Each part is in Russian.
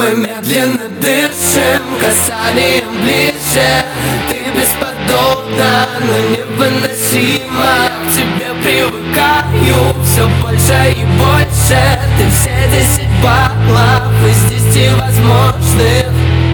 Мы медленно дышим, касанием ближе. Ты бесподобна, но невыносима. К тебе привыкаю все больше и больше. Ты все 10 баллов из 10 возможных.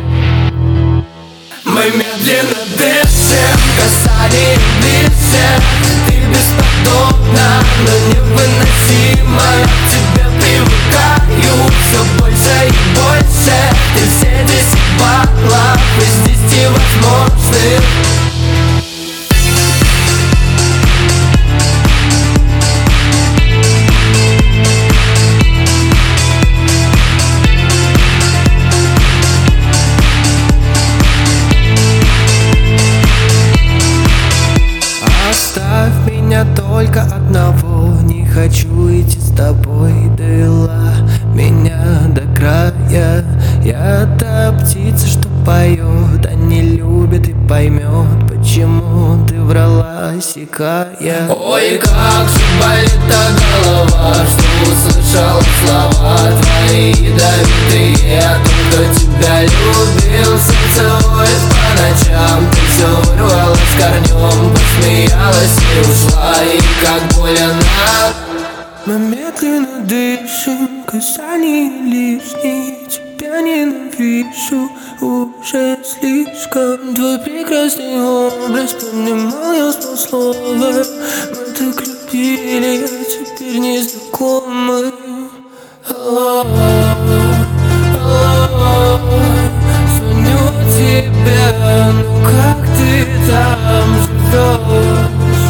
Мы медленно дышим, касанием ближе. Ты бесподобна, но невыносима. К тебе привыкаю все больше и больше. Ты все 10 баллов из 10 возможных. Оставь меня только одного, не хочу идти с тобой, довела меня до края. Я та птица, что поет, а не любит и поймет, почему ты врала, сикая. Ой, как же болит голова, что услышала слова твои ядовитые. О том, кто тебя любил, сердце воет по ночам. Ты все вырвала с корнем, посмеялась и ушла. И как больно. Мы медленно дышим, касание лишнее. Тебя ненавижу уже слишком. Твой прекрасный образ понимал я с полслова. Мы так любили, а теперь не знакомы. Звоню тебе, ну как ты там живешь?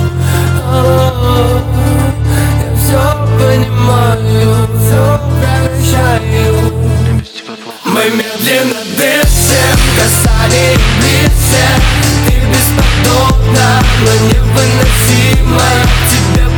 Я все понимаю, все прощаю. Мы медленно дышим, касанием ближе. Ты бесподобна, но невыносима. К тебе